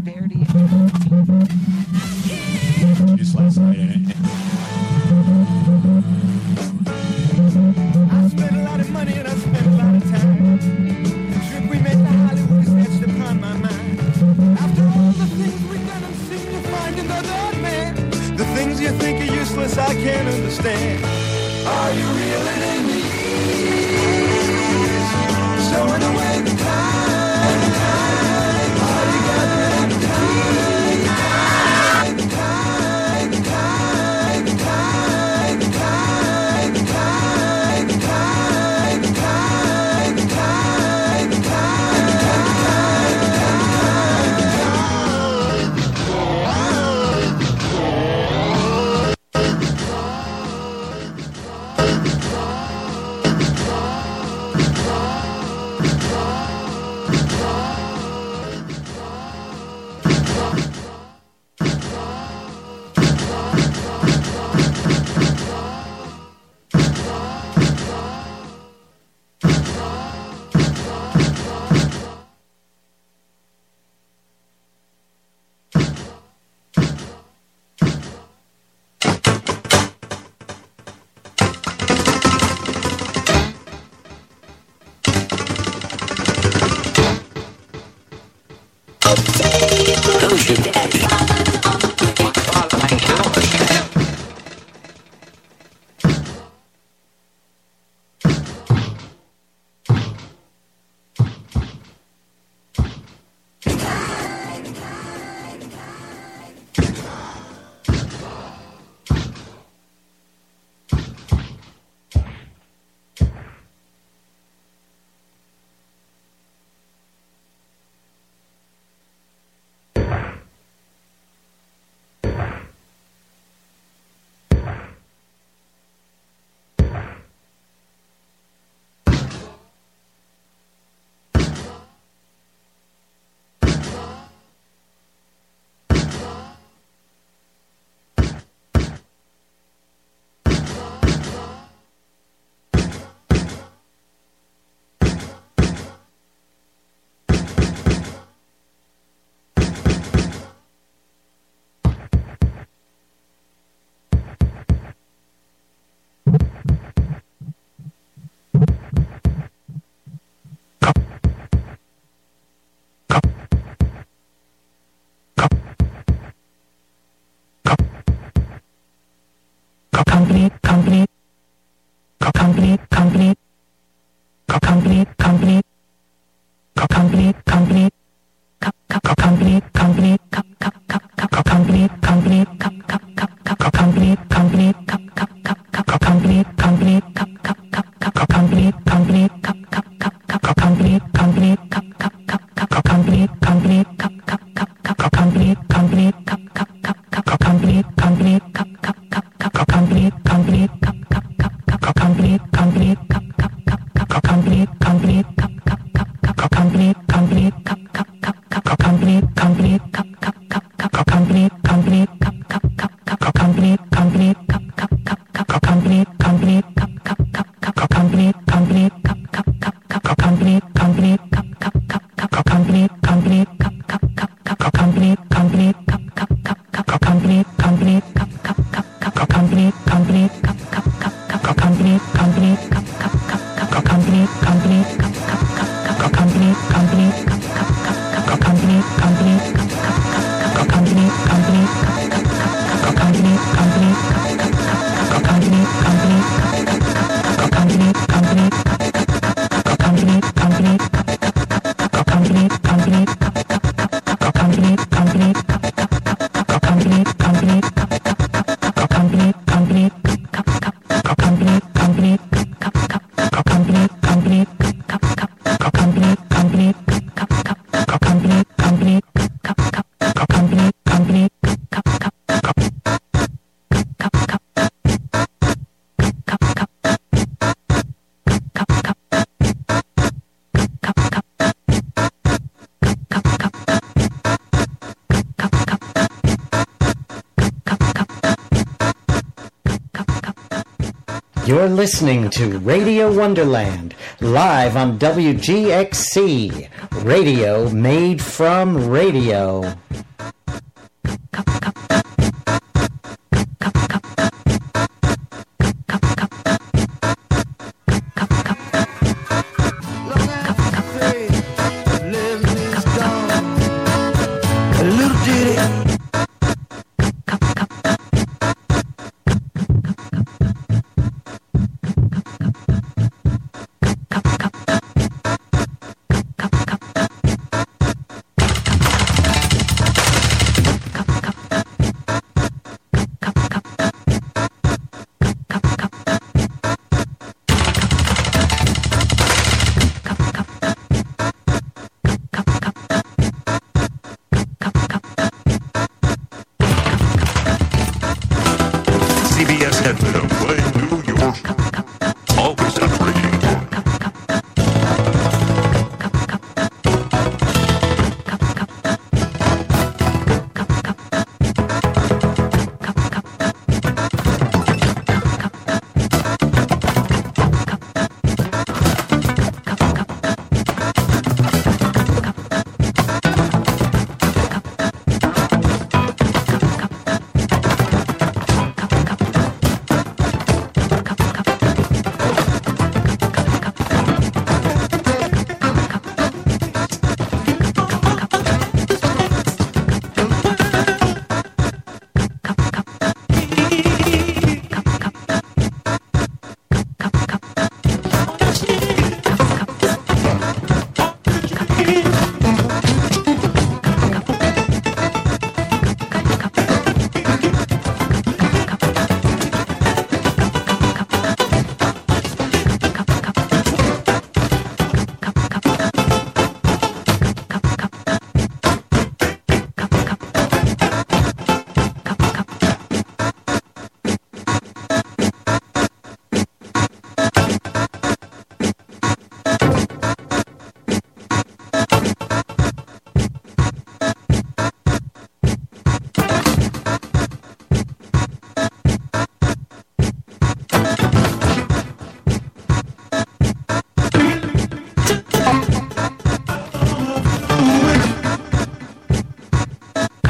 Verdi. Just last night. I spent a lot of money and I spent a lot of time. The trip we made to Hollywood is etched upon my mind. After all the things we've done and seem to find in the other man, the things you think are useless I can't understand. Are you reeling in me? Sewing away the time. Are you gathering the time? The time, the time, the time, the time, the time, the time, the time, the time, the time, the You're listening to Radio Wonderland, live on WGXC, radio made from radio.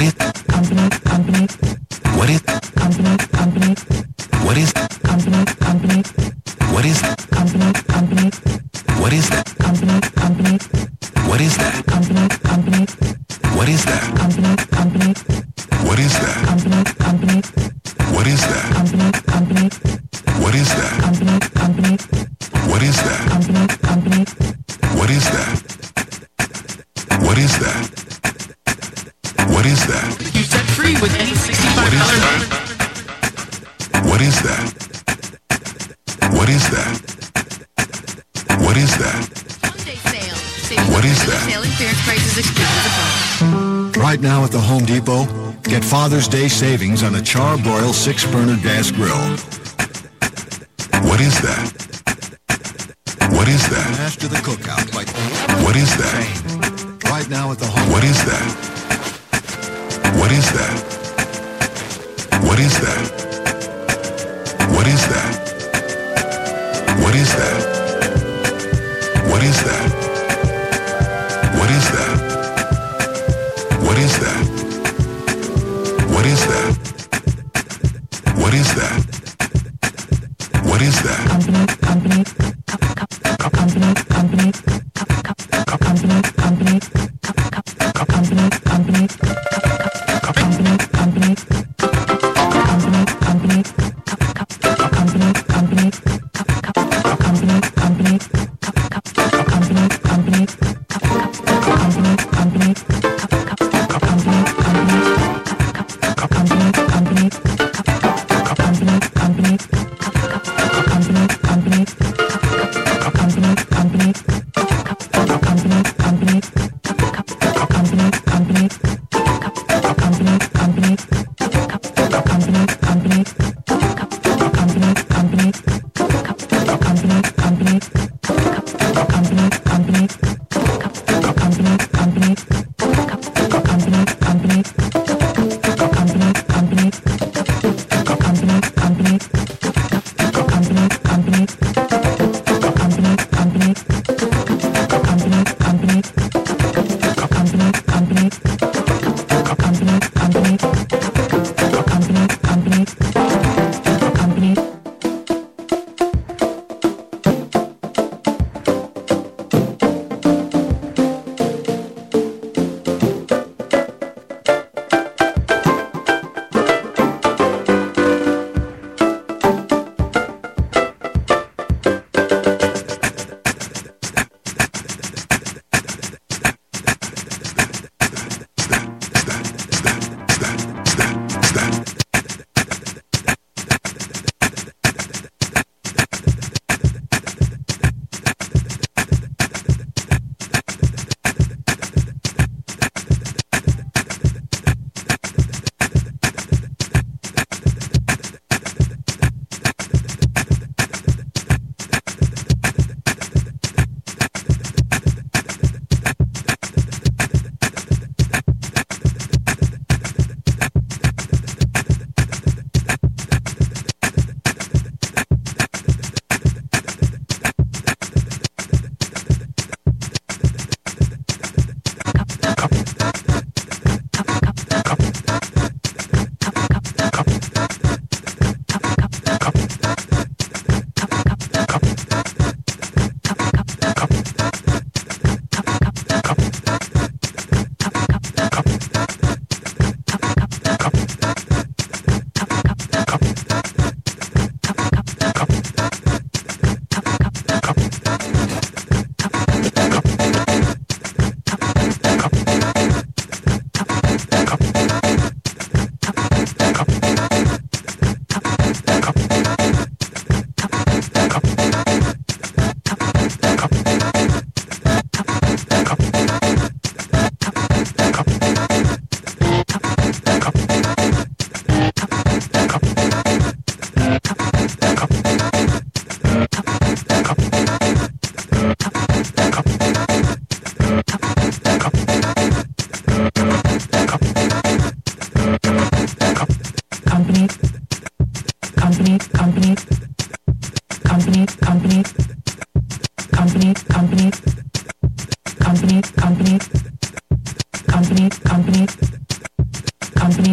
What is company, company, what is company, company, what is company, company, what is company, company, what is that? company, company, What is that? company, company, What is that? company, company, What is that? company, company, What is that? company, company, What is that? company, company, What is that? company, company, What is that? What is that? What is that? You set free with any $65. What is that? What is that? What is that? Holiday sale. Savings What on is regular that? sale and clearance prices exclusive apply. Right now at the Home Depot, get Father's Day savings on a Char-Broil 6-burner gas grill. What is that? What is that? Master the cookout like What is that? right now at the Home. What is that? What is that? What is that? What is that? What is that? What is that? What is that? What is that? What is that? What is that? What is that? company, company, company, company, company, company, company, company, company, company, company, company, company,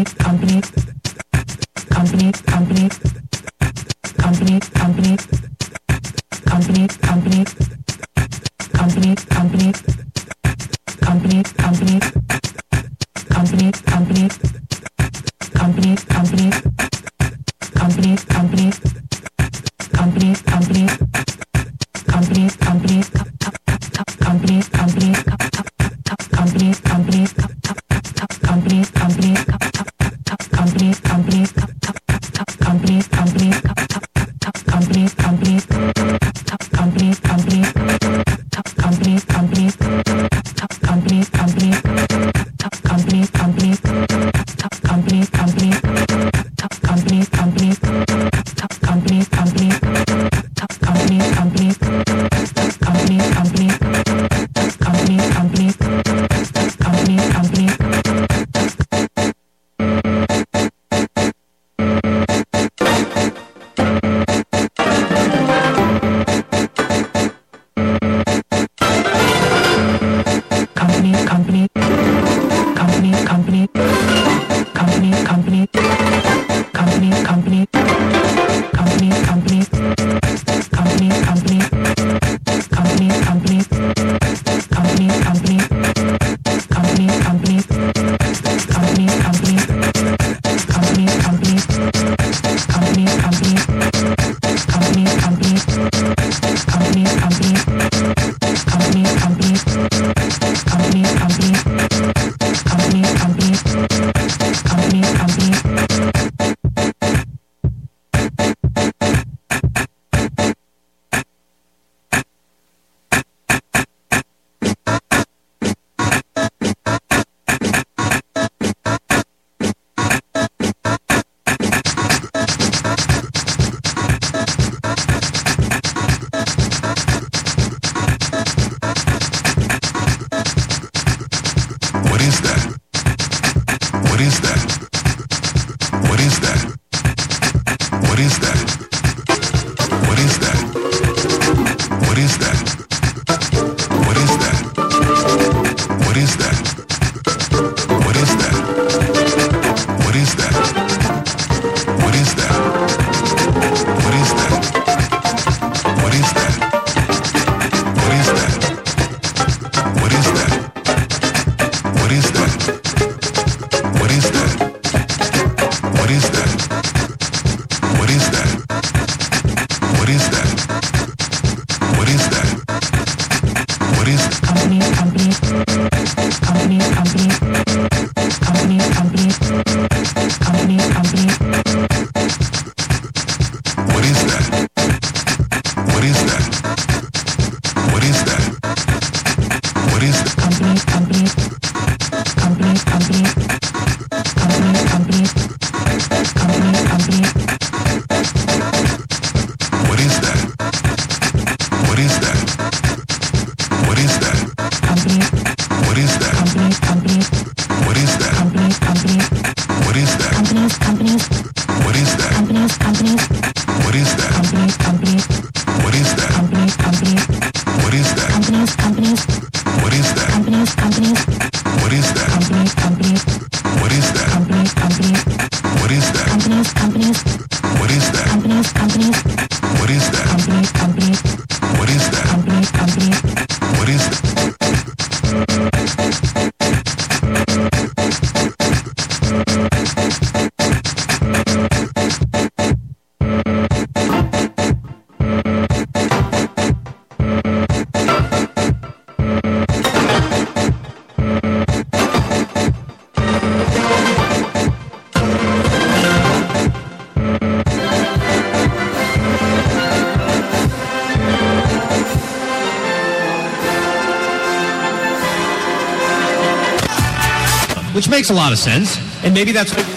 Which makes a lot of sense, and maybe that's what...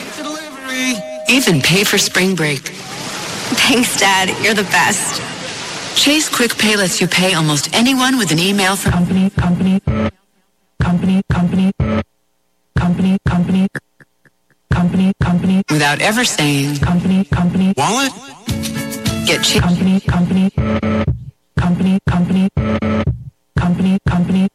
Even pay for spring break. Thanks, Dad. You're the best. Chase Quick Pay lets you pay almost anyone with an email from company, without ever saying wallet. Get Chase